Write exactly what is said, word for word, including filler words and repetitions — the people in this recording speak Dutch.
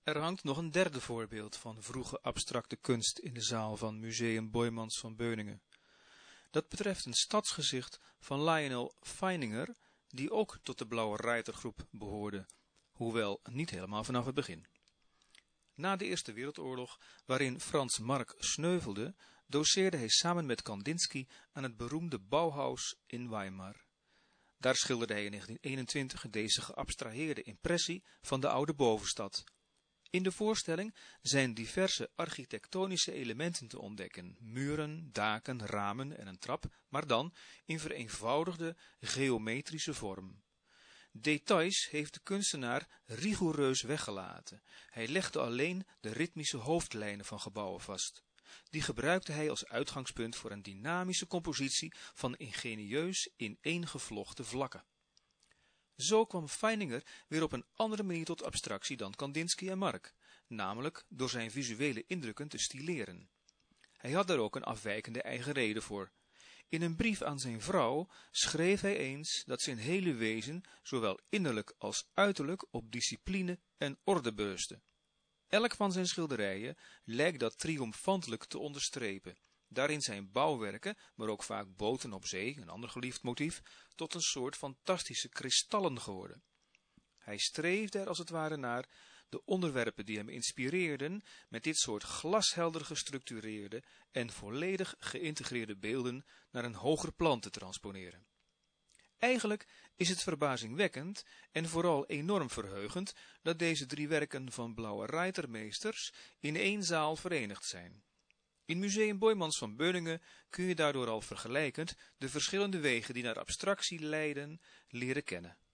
Er hangt nog een derde voorbeeld van vroege abstracte kunst in de zaal van Museum Boijmans van Beuningen. Dat betreft een stadsgezicht van Lionel Feininger, die ook tot de Blauwe Ruitergroep behoorde, hoewel niet helemaal vanaf het begin. Na de Eerste Wereldoorlog, waarin Frans Marc sneuvelde, doceerde hij samen met Kandinsky aan het beroemde Bauhaus in Weimar. Daar schilderde hij in negentien eenentwintig deze geabstraheerde impressie van de oude bovenstad. In de voorstelling zijn diverse architectonische elementen te ontdekken, muren, daken, ramen en een trap, maar dan in vereenvoudigde geometrische vorm. Details heeft de kunstenaar rigoureus weggelaten. Hij legde alleen de ritmische hoofdlijnen van gebouwen vast. Die gebruikte hij als uitgangspunt voor een dynamische compositie van ingenieus ineengevlochten vlakken. Zo kwam Feininger weer op een andere manier tot abstractie dan Kandinsky en Marc, namelijk door zijn visuele indrukken te stileren. Hij had daar ook een afwijkende eigen reden voor. In een brief aan zijn vrouw schreef hij eens dat zijn hele wezen, zowel innerlijk als uiterlijk, op discipline en orde beusde. Elk van zijn schilderijen lijkt dat triomfantelijk te onderstrepen. Daarin zijn bouwwerken, maar ook vaak boten op zee, een ander geliefd motief, tot een soort fantastische kristallen geworden. Hij streefde er als het ware naar de onderwerpen die hem inspireerden met dit soort glashelder gestructureerde en volledig geïntegreerde beelden naar een hoger plan te transponeren. Eigenlijk is het verbazingwekkend en vooral enorm verheugend dat deze drie werken van Blauwe Ruitermeesters in één zaal verenigd zijn. In Museum Boijmans van Beuningen kun je daardoor al vergelijkend de verschillende wegen die naar abstractie leiden leren kennen.